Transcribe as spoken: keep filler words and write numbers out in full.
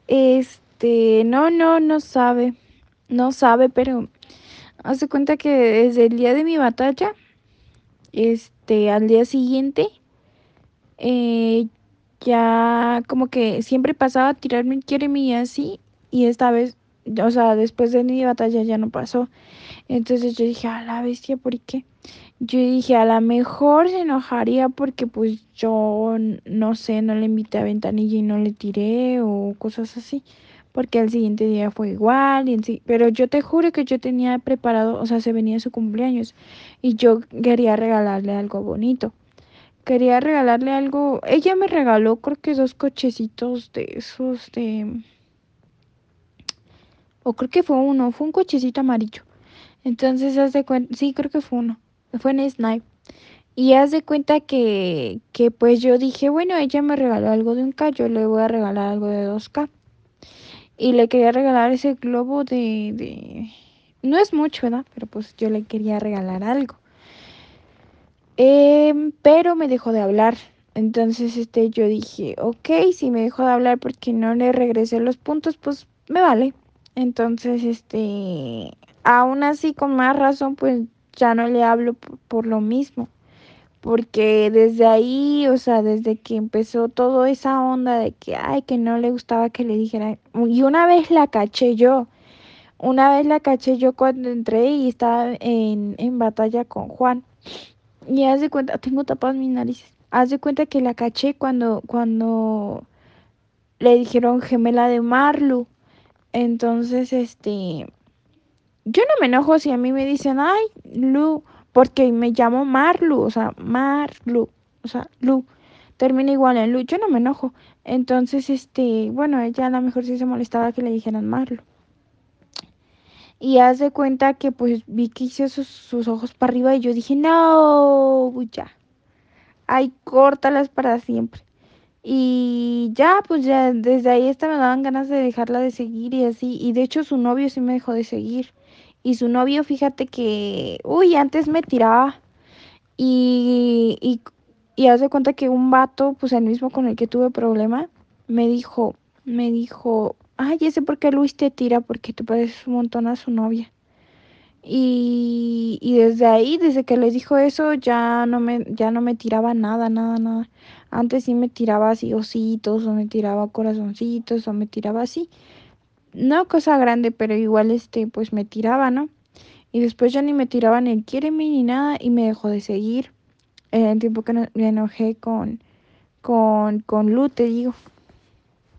Este, no, no, no sabe, no sabe, pero hace cuenta que desde el día de mi batalla, este, al día siguiente, eh, ya como que siempre pasaba a tirarme el quiere y así, y esta vez, o sea, después de mi batalla ya no pasó. Entonces yo dije, a la bestia, ¿por qué? Yo dije, a lo mejor se enojaría porque pues yo, n- no sé, no le invité a Ventanilla y no le tiré o cosas así. Porque al siguiente día fue igual, y en sí, pero yo te juro que yo tenía preparado, o sea, se venía su cumpleaños y yo quería regalarle algo bonito. Quería regalarle algo, ella me regaló creo que dos cochecitos de esos de, o creo que fue uno, fue un cochecito amarillo. Entonces, haz de cuenta, sí, creo que fue uno, fue en Snipe. Y haz de cuenta que, que pues yo dije, bueno, ella me regaló algo de un K, yo le voy a regalar algo de dos K. Y le quería regalar ese globo de, de... No es mucho, ¿verdad? Pero pues yo le quería regalar algo. Em, pero me dejó de hablar. Entonces, este, yo dije, ok, si me dejó de hablar porque no le regresé los puntos, pues me vale. Entonces, este, aún así, con más razón, pues ya no le hablo por, por lo mismo. Porque desde ahí, o sea, desde que empezó toda esa onda de que, ay, que no le gustaba que le dijera, y una vez la caché yo, una vez la caché yo cuando entré y estaba en, en batalla con Juan, y haz de cuenta, tengo tapadas mis narices, haz de cuenta que la caché cuando, cuando le dijeron gemela de Marlu, entonces, este, yo no me enojo si a mí me dicen, ay, Lu, porque me llamo Marlu, o sea, Marlu, o sea, Lu, termina igual en Lu, yo no me enojo. Entonces, este, bueno, ella a lo mejor sí se molestaba que le dijeran Marlu. Y haz de cuenta que pues vi que hizo sus, sus ojos para arriba y yo dije, no, ya, ay, córtalas para siempre. Y ya, pues ya desde ahí hasta me daban ganas de dejarla de seguir y así. Y de hecho su novio sí me dejó de seguir. Y su novio, fíjate que, uy, antes me tiraba. Y, y, y haz de cuenta que un vato, pues el mismo con el que tuve problema, me dijo, me dijo, ay, ese por qué Luis te tira, porque te pareces un montón a su novia. Y, y desde ahí, desde que les dijo eso, ya no me, ya no me tiraba nada, nada, nada. Antes sí me tiraba así ositos, o me tiraba corazoncitos, o me tiraba así. No cosa grande, pero igual este, pues me tiraba, ¿no? Y después ya ni me tiraba ni el quiéreme ni nada y me dejó de seguir. En el tiempo que no- me enojé con, con, con Lu, te digo.